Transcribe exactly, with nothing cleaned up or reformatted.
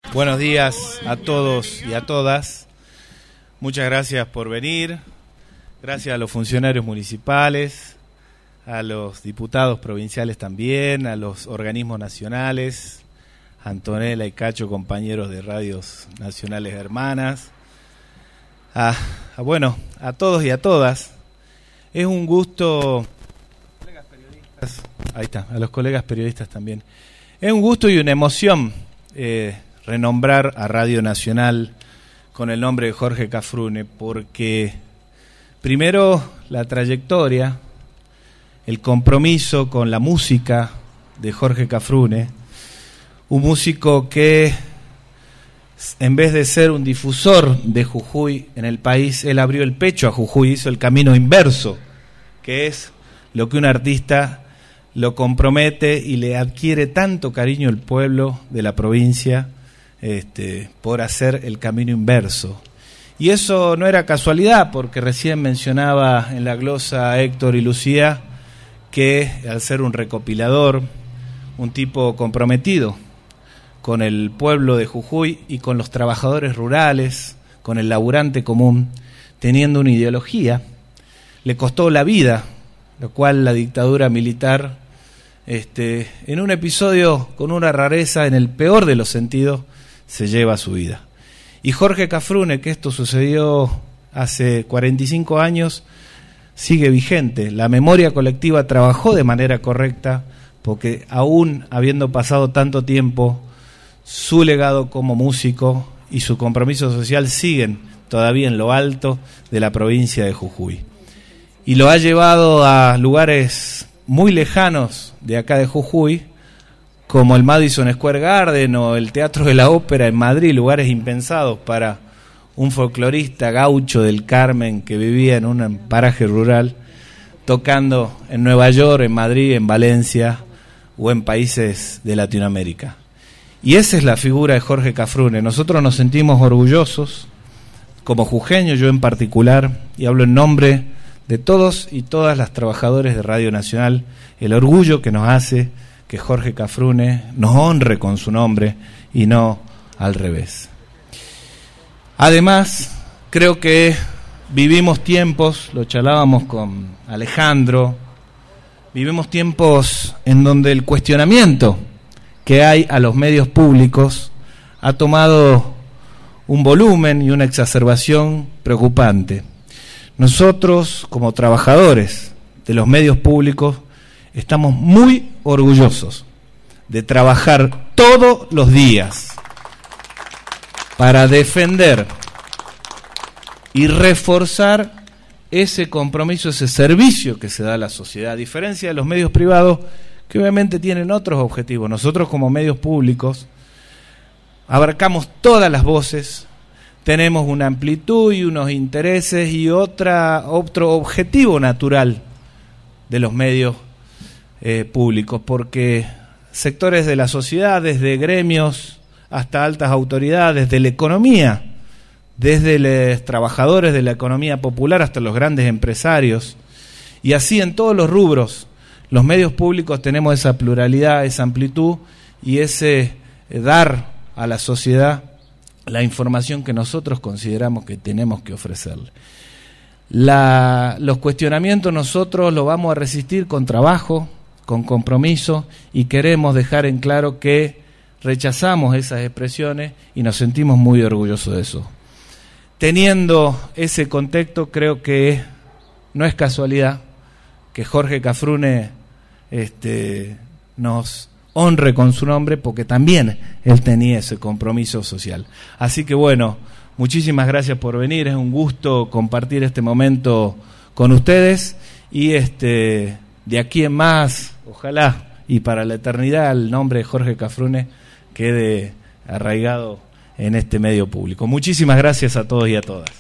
Buenos días a todos y a todas. Muchas gracias por venir. Gracias a los funcionarios municipales, a los diputados provinciales también, a los organismos nacionales, a Antonella y Cacho, compañeros de radios nacionales hermanas, a, a bueno, a todos y a todas. Es un gusto, colegas periodistas, ahí está, a los colegas periodistas también. Es un gusto y una emoción eh, renombrar a Radio Nacional con el nombre de Jorge Cafrune, porque primero la trayectoria, el compromiso con la música de Jorge Cafrune, un músico que en vez de ser un difusor de Jujuy en el país, él abrió el pecho a Jujuy, hizo el camino inverso, que es lo que un artista lo compromete y le adquiere tanto cariño el pueblo de la provincia este, por hacer el camino inverso. Y eso no era casualidad, porque recién mencionaba en la glosa Héctor y Lucía que al ser un recopilador, un tipo comprometido con el pueblo de Jujuy y con los trabajadores rurales, con el laburante común, teniendo una ideología, le costó la vida, lo cual la dictadura militar, este, en un episodio con una rareza, en el peor de los sentidos, se lleva su vida. Y Jorge Cafrune, que esto sucedió hace cuarenta y cinco años, sigue vigente. La memoria colectiva trabajó de manera correcta, porque aún habiendo pasado tanto tiempo, su legado como músico y su compromiso social siguen todavía en lo alto de la provincia de Jujuy. Y lo ha llevado a lugares muy lejanos de acá de Jujuy, como el Madison Square Garden o el Teatro de la Ópera en Madrid, lugares impensados para un folclorista gaucho del Carmen que vivía en un paraje rural, tocando en Nueva York, en Madrid, en Valencia o en países de Latinoamérica. Y esa es la figura de Jorge Cafrune. Nosotros nos sentimos orgullosos, como jujeños, yo en particular, y hablo en nombre de todos y todas las trabajadores de Radio Nacional, el orgullo que nos hace que Jorge Cafrune nos honre con su nombre y no al revés. Además, creo que vivimos tiempos, lo charlábamos con Alejandro, vivimos tiempos en donde el cuestionamiento que hay a los medios públicos ha tomado un volumen y una exacerbación preocupante. Nosotros, como trabajadores de los medios públicos, estamos muy orgullosos de trabajar todos los días para defender y reforzar ese compromiso, ese servicio que se da a la sociedad, a diferencia de los medios privados, que obviamente tienen otros objetivos. Nosotros como medios públicos abarcamos todas las voces, tenemos una amplitud y unos intereses y otra otro objetivo natural de los medios eh, públicos, porque sectores de la sociedad, desde gremios hasta altas autoridades de la economía, desde los trabajadores de la economía popular hasta los grandes empresarios, y así en todos los rubros, los medios públicos tenemos esa pluralidad, esa amplitud y ese eh, dar a la sociedad la información que nosotros consideramos que tenemos que ofrecerle. La, los cuestionamientos nosotros los vamos a resistir con trabajo, con compromiso, y queremos dejar en claro que rechazamos esas expresiones y nos sentimos muy orgullosos de eso. Teniendo ese contexto, creo que no es casualidad que Jorge Cafrune este, nos honre con su nombre, porque también él tenía ese compromiso social. Así que bueno, muchísimas gracias por venir, es un gusto compartir este momento con ustedes, y este de aquí en más, ojalá y para la eternidad, el nombre de Jorge Cafrune quede arraigado en este medio público. Muchísimas gracias a todos y a todas.